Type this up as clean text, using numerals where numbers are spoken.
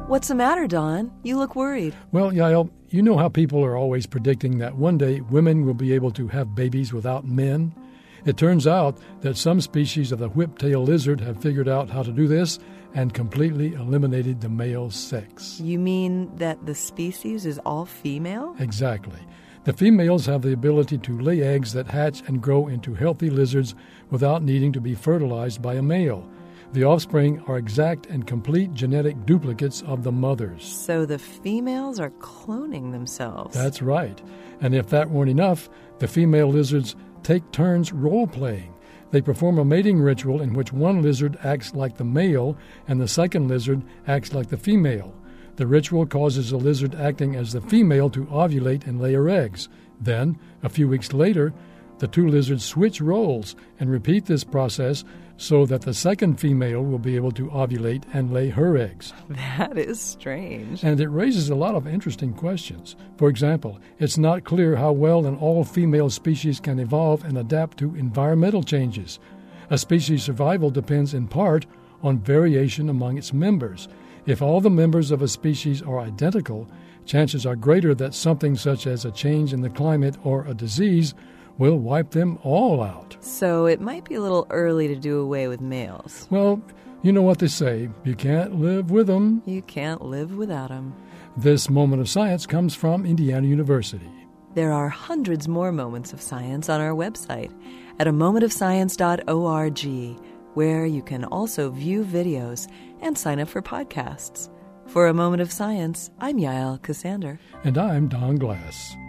What's the matter, Don? You look worried. Well, Yael, you know how people are always predicting that one day women will be able to have babies without men? It turns out that some species of the whip-tailed lizard have figured out how to do this and completely eliminated the male sex. You mean that the species is all female? Exactly. The females have the ability to lay eggs that hatch and grow into healthy lizards without needing to be fertilized by a male. The offspring are exact and complete genetic duplicates of the mothers. So the females are cloning themselves. That's right. And if that weren't enough, the female lizards take turns role-playing. They perform a mating ritual in which one lizard acts like the male and the second lizard acts like the female. The ritual causes the lizard acting as the female to ovulate and lay her eggs. Then, a few weeks later, the two lizards switch roles and repeat this process so that the second female will be able to ovulate and lay her eggs. That is strange. And it raises a lot of interesting questions. For example, it's not clear how well an all-female species can evolve and adapt to environmental changes. A species' survival depends in part on variation among its members. If all the members of a species are identical, chances are greater that something such as a change in the climate or a disease will wipe them all out. So it might be a little early to do away with males. Well, you know what they say, you can't live with them. You can't live without them. This moment of science comes from Indiana University. There are hundreds more moments of science on our website at amomentofscience.org, where you can also view videos and sign up for podcasts. For A Moment of Science, I'm Yael Ksander. And I'm Don Glass.